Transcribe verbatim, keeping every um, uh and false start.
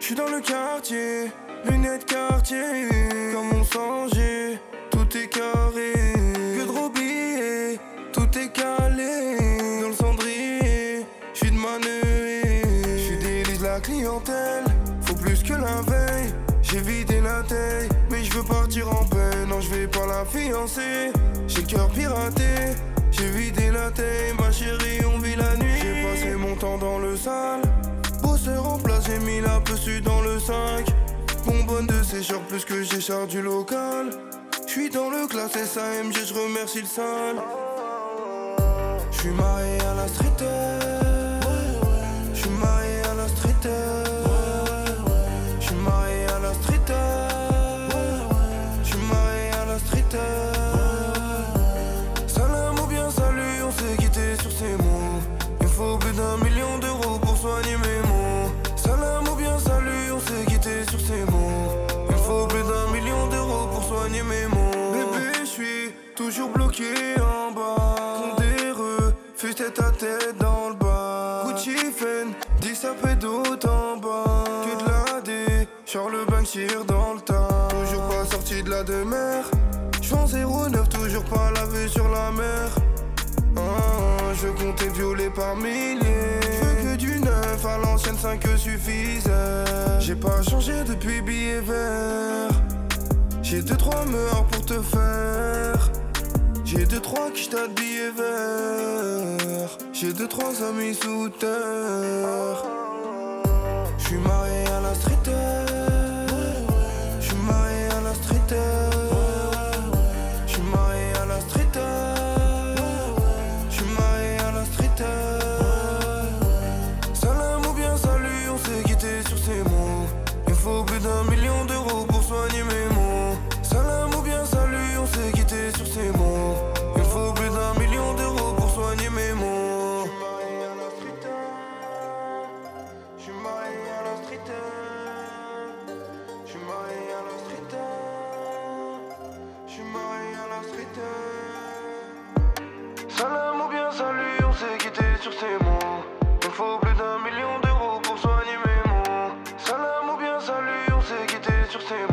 J'suis dans le quartier, lunettes quartier. Comme on songeait, tout est carré. Que de billets, tout est calé. Dans le cendrier, j'suis de manœuvre. J'suis délice la clientèle, faut plus que la veille. J'ai vidé la taille, mais je veux partir en paix. Non, je vais pas la fiancer. J'ai le cœur piraté, j'ai vidé la taille. Ma chérie, on vit la nuit. J'ai passé mon temps dans le sale. Bosseur en place, j'ai mis la pessu dans le cinq. Bonbonne de sécheur, plus que j'écharpe du local. J'suis dans le classe S A M G, j'remercie le sale. J'suis marié à la street. J'suis marié à la street. J'suis marié à la street. J'suis marié à la street. Salam ou bien salut, on s'est quitté sur ces mots. Il faut plus d'un million d'euros pour soigner mes mots. Salam ou bien salut, on s'est quitté sur ces mots. Il faut plus d'un million d'euros pour soigner mes mots. Bébé, j'suis toujours bloqué en bas. Condé refuse tête à tête dans le bas. Gucci Fen, dix sapés d'autant en bas. Que de la D, Charles Bank tire dans le tas. Toujours pas sorti de la demeure. J'vends zéro neuf, toujours pas la vue sur la mer. Ah, je comptais violer par milliers. J'veux que du neuf, à l'ancienne cinq suffisait. J'ai pas changé depuis billet vert. J'ai deux trois meurs pour te faire. J'ai deux trois qui j't'ai de billets verts. J'ai deux trois amis sous terre. J'suis marié à la street. J'suis marié à la street. J'suis marié à la street. J'suis marié à la street. Salam ou bien salut, on s'est quitté sur ces mots. Il faut plus d'un million d'euros pour soigner mes mots. Salam ou bien salut, on s'est quitté sur ces mots. Il faut plus d'un million d'euros pour soigner mes mots. J'suis marié à la street. J'suis marié à la street. J'suis marié à la street. J'suis marié à la street. Salam ou bien salut, on s'est quitté sur ces mots. Il faut plus d'un million d'euros pour soigner mes mots. Salam ou bien salut, on s'est quitté sur ces mots.